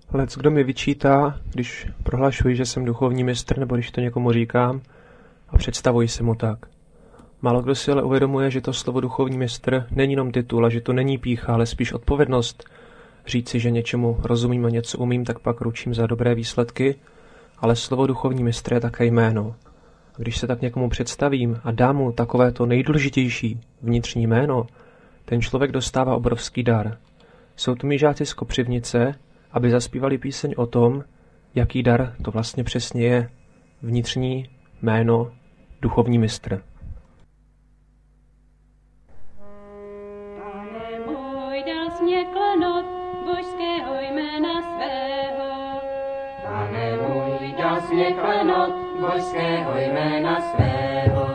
Leckdo mi vyčítá, když prohlašuji, že jsem duchovní mistr, nebo když to někomu říkám a představuji se mu tak. Málo kdo si ale uvědomuje, že to slovo duchovní mistr není jenom titul a že to není pýcha, ale spíš odpovědnost. Říci, že něčemu rozumím a něco umím, tak pak ručím za dobré výsledky, ale slovo duchovní mistr je také jméno. A když se tak někomu představím a dám mu takovéto nejdůležitější vnitřní jméno, ten člověk dostává obrovský dar. Jsou to mí žáci z Kopřivnice, aby zaspívali píseň o tom, jaký dar to vlastně přesně je vnitřní jméno duchovní mistr. Pane můj, dal jsi mě klenot božského jména svého. Pane můj, dal jsi mě klenot božského jména svého.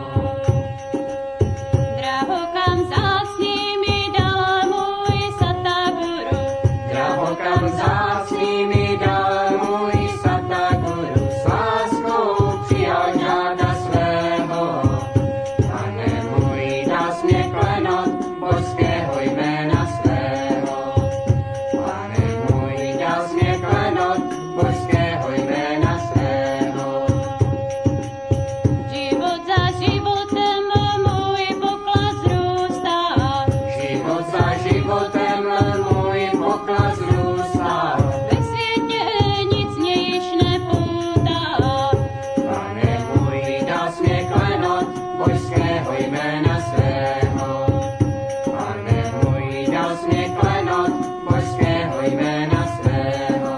Drahokam vzácný mi dal můj Sataguru. Drahokam vzácný mi dal můj Sataguru, s láskou přijal žáda svého. Pane můj, dal jsi mě klenot božského jména svého. Pane můj, dal jsi mě klenot božského jména svého. Život za životem můj poklad zrůstá. Život za životem můj poklad zrůstá. Ve světě nic mě již nepoutá. Pane můj, dal jsi mě klenot božského jména svého. Pane můj, dal jsi mě klenot božského jména svého.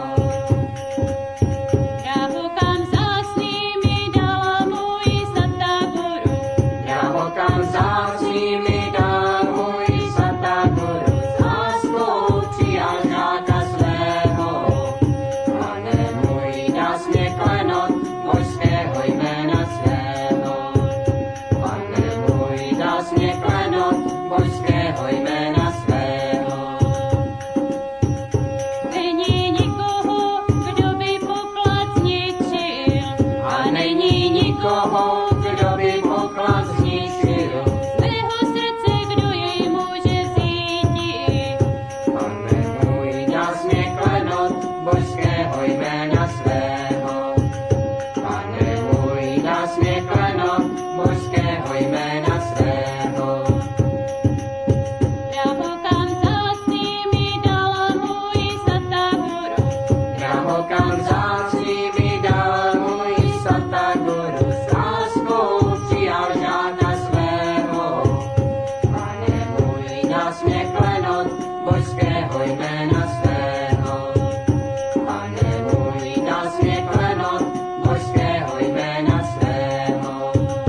Drahokam vzácný mi dal můj Sataguru. Drahokam vzácný mi dal můj Sataguru, s láskou přijal žáka svého. Pane můj, dal jsi mě klenot božského jména svého. Pane můj, dal jsi mě klenot božského jména svého. Není nikoho, kdo by poklad zničil. A není nikoho, kdo by poklad zničil. Svého srdce, kdo jej může vzít. Pane můj, dal jsi mě klenot božského jména svého. Pane můj, dal jsi mě klenot božského jména svého. Drahokam vzácný mi dal můj Sataguru. Drahokam vzácný mi dal můj Sataguru, s láskou přijal žáka svého. Pane můj, dal jsi mě klenot božského jména svého. Pane můj, dal jsi mě klenot božského jména svého.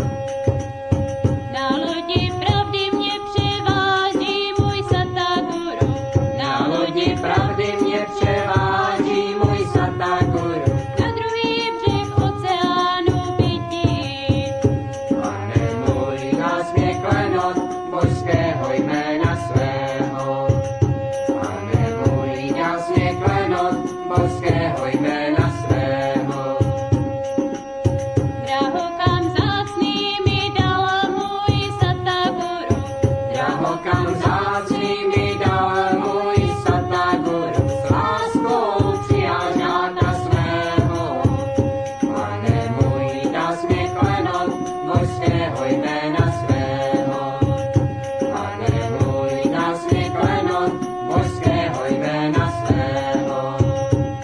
Na lodi pravdy mě převáží můj Sataguru. Na lodi pravdy mě převáží můj Sataguru. Na druhý břeh oceánu bytí. Pane můj, dal jsi mě klenot božského jména svého. Pane můj, dal jsi mě klenot božského jména